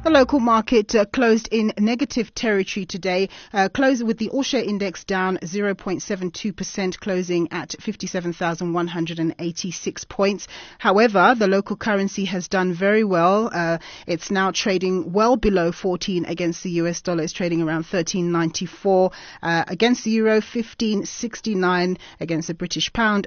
The local market closed in negative territory today, closed with the All-Share Index down 0.72%, closing at 57,186 points. However, the local currency has done very well. It's now trading well below 14 against the US dollar. It's trading around 13.94 against the euro, 15.69 against the British pound,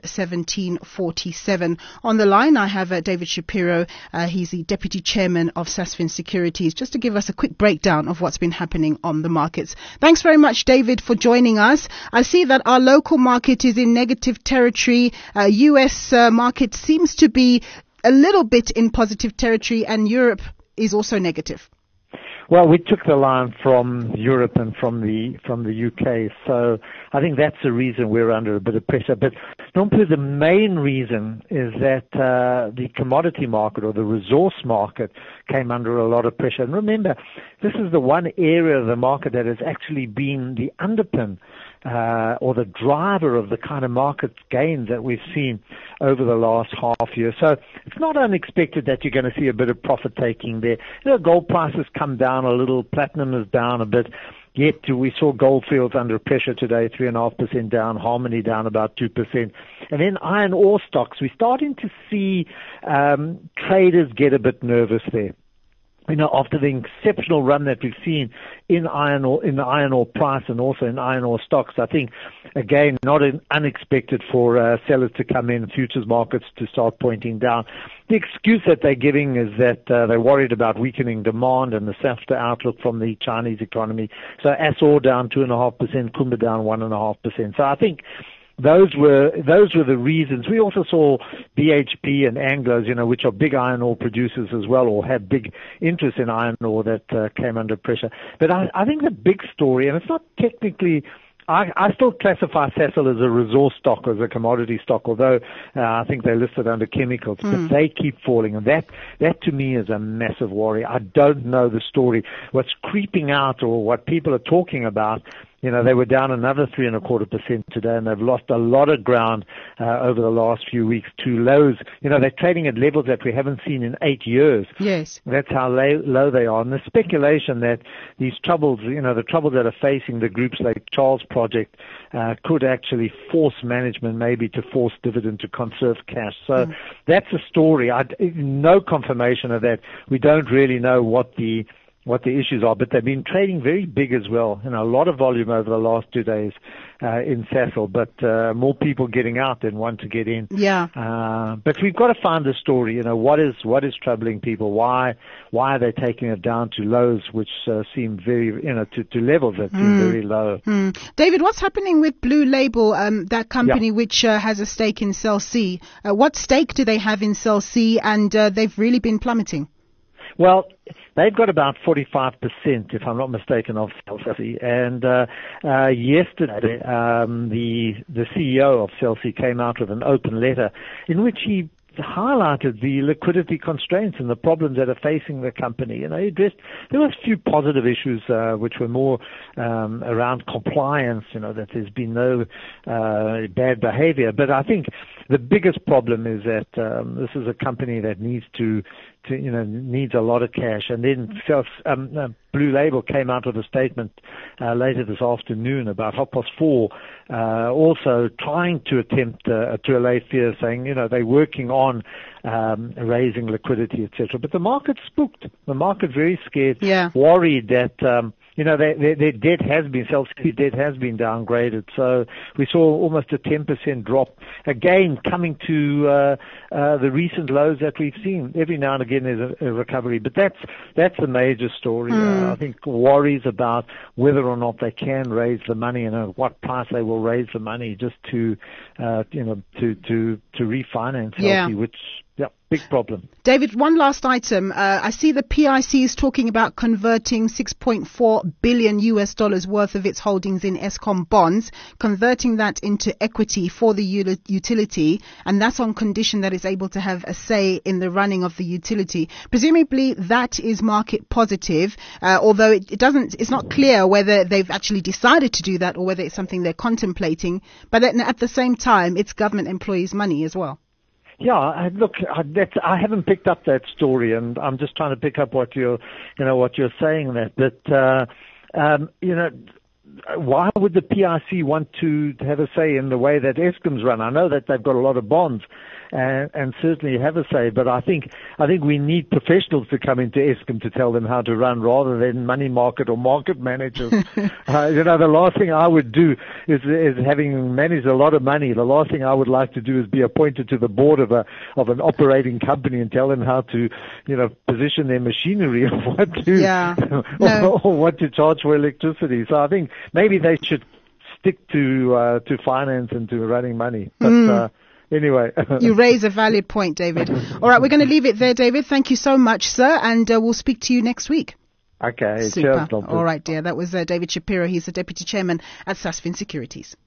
17.47. On the line, I have David Shapiro. He's the Deputy Chairman of Sasfin Securities, just to give us a quick breakdown of what's been happening on the markets. Thanks very much, David, for joining us. I see that our local market is in negative territory. US market seems to be a little bit in positive territory, and Europe is also negative. Well, we took the line from Europe and from the UK, so I think that's the reason we're under a bit of pressure. But normally the main reason is that the commodity market or the resource market came under a lot of pressure. And remember, this is the one area of the market that has actually been the underpin or the driver of the kind of market gains that we've seen over the last half year. So it's not unexpected that you're going to see a bit of profit taking there. You know, gold prices come down a little, platinum is down a bit. Yet we saw Goldfields under pressure today, 3.5% down, Harmony down about 2%. And then iron ore stocks, we're starting to see traders get a bit nervous there. You know, after the exceptional run that we've seen in iron ore, in the iron ore price and also in iron ore stocks, I think, again, not unexpected for sellers to come in, futures markets to start pointing down. The excuse that they're giving is that they're worried about weakening demand and the softer outlook from the Chinese economy. So Assur down 2.5%, Kumba down 1.5%. So I think those were the reasons. We also saw BHP and Anglos, you know, which are big iron ore producers as well, or have big interest in iron ore, that came under pressure. But I think the big story, and it's not technically, I still classify Sasol as a resource stock, as a commodity stock, although I think they're listed under chemicals, but they keep falling, and that to me is a massive worry. I don't know the story. What's creeping out, or what people are talking about, you know, they were down another 3.25% today, and they've lost a lot of ground over the last few weeks to lows. You know, they're trading at levels that we haven't seen in 8 years. Yes. That's how low they are. And the speculation that these troubles, you know, the troubles that are facing the groups like Charles Project could actually force management maybe to force dividend to conserve cash. So that's a story. No confirmation of that. We don't really know what the issues are, but they've been trading very big as well. You know, a lot of volume over the last 2 days in Sasol, but more people getting out than want to get in. Yeah. But we've got to find the story. You know, what is troubling people? Why are they taking it down to lows which seem very, you know, to levels that seem very low? David, what's happening with Blue Label, that company which has a stake in Cell C? What stake do they have in Cell C? And they've really been plummeting. Well, they've got about 45%, if I'm not mistaken, of Cell C. And yesterday, the CEO of Cell C came out with an open letter in which he highlighted the liquidity constraints and the problems that are facing the company. You know, there were a few positive issues which were more around compliance, you know, that there's been no bad behavior. But I think the biggest problem is that this is a company that needs needs a lot of cash. And then Blue Label came out with a statement later this afternoon about 4:30, also trying to attempt to allay fear, saying, you know, they're working on raising liquidity, etc. But the market spooked. The market very scared, worried that you know, their debt has been, Cell C debt has been downgraded. So we saw almost a 10% drop, again, coming to the recent lows that we've seen. Every now and again there's a recovery, but that's the major story. I think worries about whether or not they can raise the money and at what price they will raise the money just to refinance Cell C, which, big problem. David, one last item. I see the PIC is talking about converting $6.4 billion worth of its holdings in Eskom bonds, converting that into equity for the utility, and that's on condition that it's able to have a say in the running of the utility. Presumably that is market positive, although it's not clear whether they've actually decided to do that or whether it's something they're contemplating. But at the same time, it's government employees' money as well. I haven't picked up that story, and I'm just trying to pick up what you're saying that. But why would the PIC want to have a say in the way that Eskom's run? I know that they've got a lot of bonds and certainly have a say, but I think we need professionals to come into Eskom to tell them how to run rather than money market or market managers. The last thing I would do is having managed a lot of money, the last thing I would like to do is be appointed to the board of an operating company and tell them how to, position their machinery or what to, or what to charge for electricity. So I think maybe they should stick to finance and to running money. But, anyway. You raise a valid point, David. All right, we're going to leave it there, David. Thank you so much, sir, and we'll speak to you next week. Okay. Super. Cheers. All right, dear. That was David Shapiro. He's the Deputy Chairman at Sasfin Securities.